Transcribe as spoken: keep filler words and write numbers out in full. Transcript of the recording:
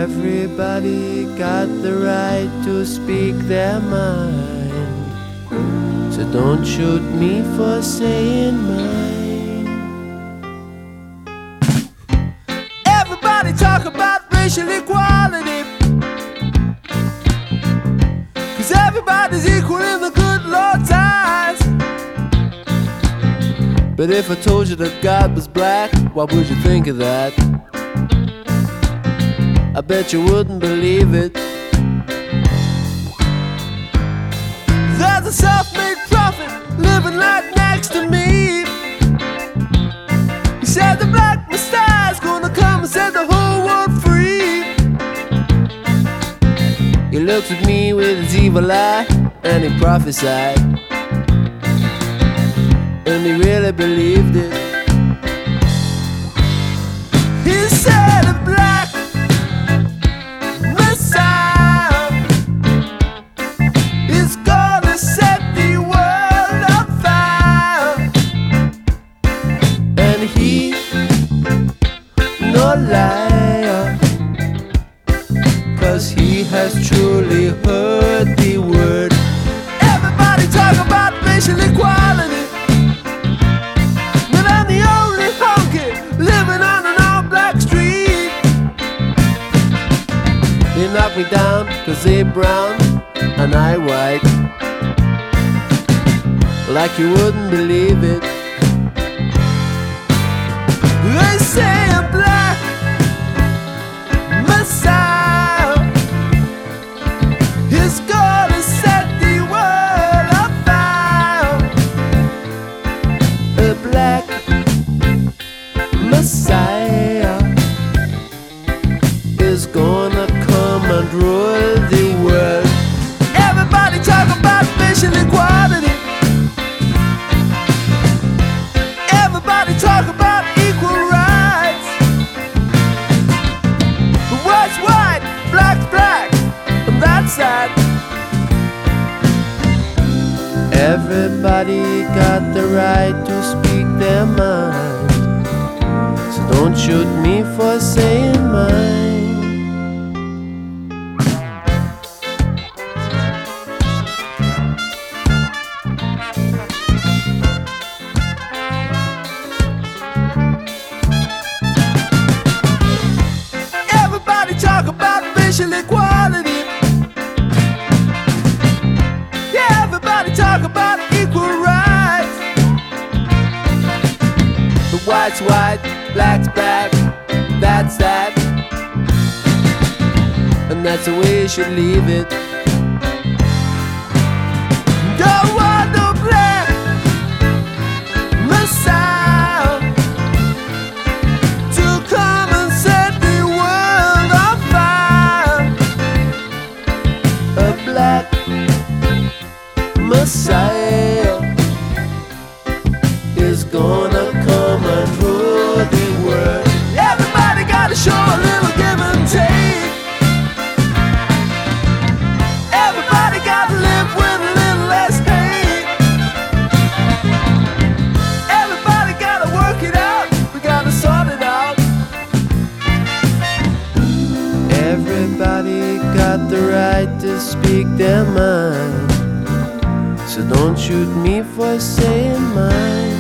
Everybody got the right to speak their mind, so don't shoot me for saying mine. Everybody talk about racial equality, 'cause everybody's equal in the good Lord's eyes. But if I told you that God was black, what would you think of that? I bet you wouldn't believe it. There's a self-made prophet living right next to me. He said the black Messiah's gonna come and set the whole world free. He looks at me with his evil eye and he prophesied, and he really believed it. He said a black Messiah is gonna set the world on fire, and he's no liar, 'cause he has truly heard the word. Everybody talk about racial equality, but I'm the only honky living on an all-black street. They knock me down 'cause they brown and I white, like you wouldn't believe it. They say a black Messiah is gonna set the world on fire. A black Messiah is gonna come and rule the world. Everybody talk about racial equality, everybody talk about equal rights. White's white, black's black, and that's that. Everybody got the right to speak their mind, so don't shoot me for saying mine. Everybody talk about racial equality, yeah, everybody talk about equal rights. The white's white, black's black, that's that, and that's the way you should leave it. Don't want no black Messiah to come and set the world on fire. A black Messiah is gonna come and rule the world. Everybody gotta show a little give and take. Everybody gotta live with a little less hate. Everybody gotta work it out, we gotta sort it out. Everybody got the right to speak their mind, so don't shoot me for saying mine.